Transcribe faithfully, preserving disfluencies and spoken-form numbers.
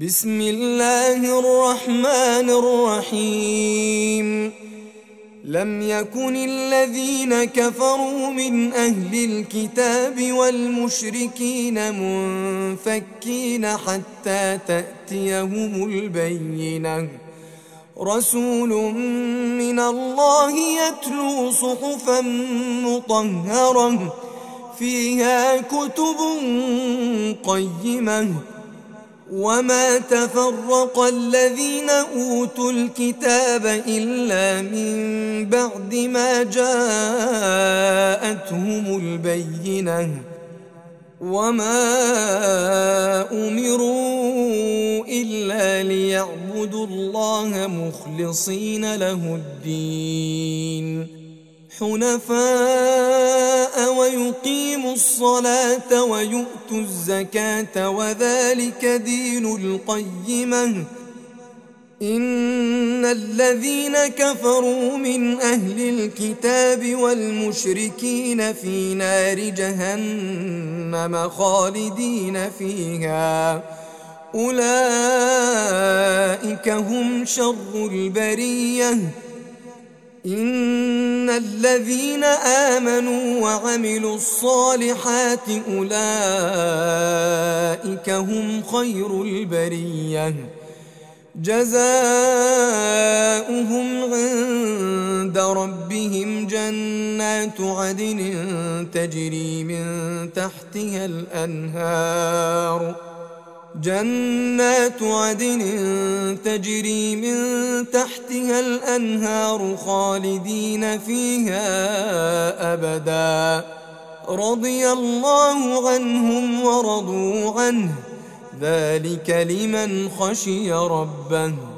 بسم الله الرحمن الرحيم. لم يكن الذين كفروا من أهل الكتاب والمشركين منفكين حتى تأتيهم البينة. رسول من الله يتلو صحفا مطهرة فيها كتب قيمة. وما تفرق الذين أوتوا الكتاب إلا من بعد ما جاءتهم البينة. وما أمروا إلا ليعبدوا الله مخلصين له الدين حنفاء ويقيموا الصلاة ويؤتوا الزكاة وذلك دين القيمة. إن الذين كفروا من أهل الكتاب والمشركين في نار جهنم خالدين فيها أولئك هم شر البرية. إن الذين آمنوا وعملوا الصالحات أولئك هم خير البرية. جزاؤهم عند ربهم جنات عدن تجري من تحتها الأنهار جنات عدن تجري من تحتها الأنهار خالدين فيها أبدا. رضي الله عنهم ورضوا عنه ذلك لمن خشي ربه.